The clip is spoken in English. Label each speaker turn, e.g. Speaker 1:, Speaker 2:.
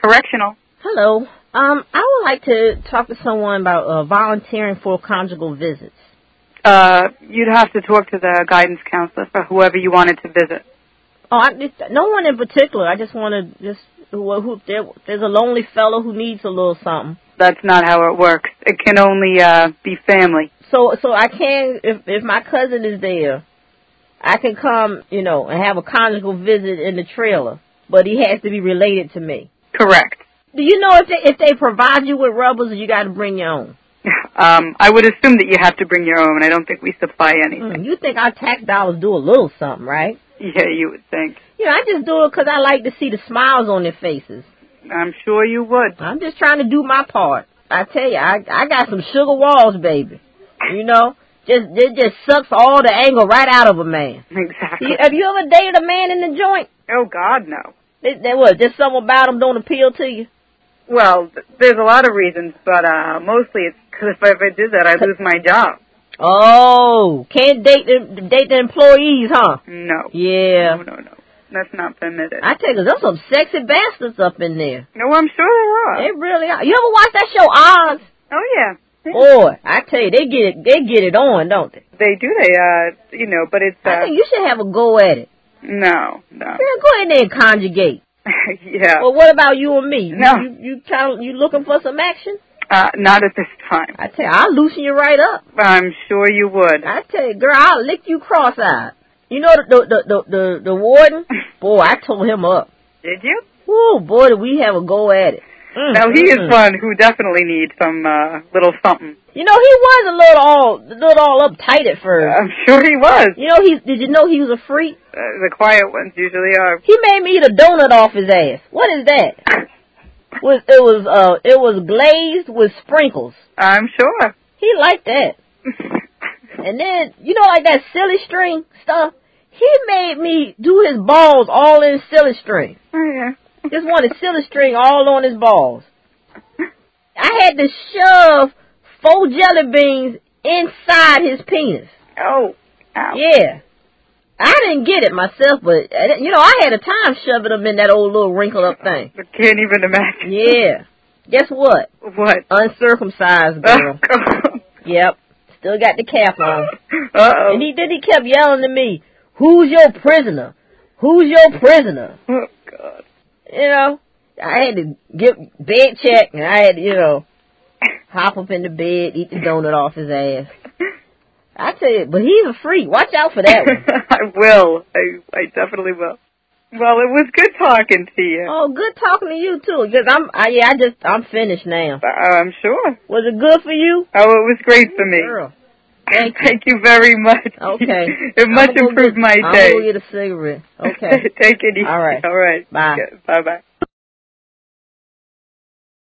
Speaker 1: Correctional.
Speaker 2: Hello. I would like to talk to someone about volunteering for conjugal visits.
Speaker 1: You'd have to talk to the guidance counselor for whoever you wanted to visit.
Speaker 2: Oh, no one in particular. I just want to there's a lonely fellow who needs a little something.
Speaker 1: That's not how it works. It can only be family.
Speaker 2: So I can, if my cousin is there, I can come, and have a conjugal visit in the trailer, but he has to be related to me.
Speaker 1: Correct.
Speaker 2: Do you know if they provide you with rubbers, or you got to bring your own?
Speaker 1: I would assume that you have to bring your own. I don't think we supply anything.
Speaker 2: You think our tax dollars do a little something, right?
Speaker 1: Yeah, you would think.
Speaker 2: I just do it because I like to see the smiles on their faces.
Speaker 1: I'm sure you would.
Speaker 2: I'm just trying to do my part. I tell you, I got some sugar walls, baby. It just sucks all the anger right out of a man.
Speaker 1: Exactly.
Speaker 2: Have you ever dated a man in the joint?
Speaker 1: Oh, God, no.
Speaker 2: Just something about him don't appeal to you?
Speaker 1: Well, there's a lot of reasons, but mostly it's because if I ever did that, I'd lose my job.
Speaker 2: Oh, can't date the employees, huh?
Speaker 1: No.
Speaker 2: Yeah.
Speaker 1: No. That's not permitted.
Speaker 2: I tell you, there's some sexy bastards up in there.
Speaker 1: No, I'm sure there are.
Speaker 2: They really are. You ever watch that show, Oz?
Speaker 1: Oh, yeah.
Speaker 2: Boy, I tell you, they get it on, don't they?
Speaker 1: They do, but it's...
Speaker 2: I think you should have a go at it.
Speaker 1: No.
Speaker 2: Yeah, go in there and conjugate.
Speaker 1: Yeah.
Speaker 2: Well, what about you and me?
Speaker 1: No.
Speaker 2: You looking for some action?
Speaker 1: Not at this time.
Speaker 2: I tell you, I'll loosen you right up.
Speaker 1: I'm sure you would.
Speaker 2: I tell you, girl, I'll lick you cross-eyed. You know the warden? Boy, I told him up.
Speaker 1: Did you?
Speaker 2: Oh, boy, did we have a go at it.
Speaker 1: Now, he is one who definitely needs some little something.
Speaker 2: He was a little all uptight at first.
Speaker 1: I'm sure he was.
Speaker 2: Did you know he was a freak?
Speaker 1: The quiet ones usually are.
Speaker 2: He made me eat a donut off his ass. What is that? It was glazed with sprinkles.
Speaker 1: I'm sure.
Speaker 2: He liked that. And then, like that silly string stuff, he made me do his balls all in silly string.
Speaker 1: Oh, yeah.
Speaker 2: Just wanted silly string all on his balls. I had to shove 4 jelly beans inside his penis.
Speaker 1: Oh. Ow.
Speaker 2: Yeah. I didn't get it myself, but, I had a time shoving them in that old little wrinkled up thing.
Speaker 1: I can't even imagine.
Speaker 2: Yeah. Guess what?
Speaker 1: What?
Speaker 2: Uncircumcised girl. Yep. Still got the cap on.
Speaker 1: Uh-oh.
Speaker 2: And he kept yelling to me, "Who's your prisoner? Who's your prisoner?"
Speaker 1: Oh, God.
Speaker 2: I had to get bed check, and I had to, hop up in the bed, eat the donut off his ass. I tell you, but he's a freak. Watch out for that one.
Speaker 1: I will. I definitely will. Well, it was good talking to you.
Speaker 2: Oh, good talking to you too. Because I'm finished now.
Speaker 1: I'm sure.
Speaker 2: Was it good for you?
Speaker 1: Oh, it was great for me.
Speaker 2: Girl,
Speaker 1: thank you very much.
Speaker 2: Okay.
Speaker 1: It much improved my day.
Speaker 2: I'm gonna get a cigarette. Okay.
Speaker 1: Take it easy.
Speaker 2: All right.
Speaker 1: All right.
Speaker 2: Bye.
Speaker 1: Bye bye.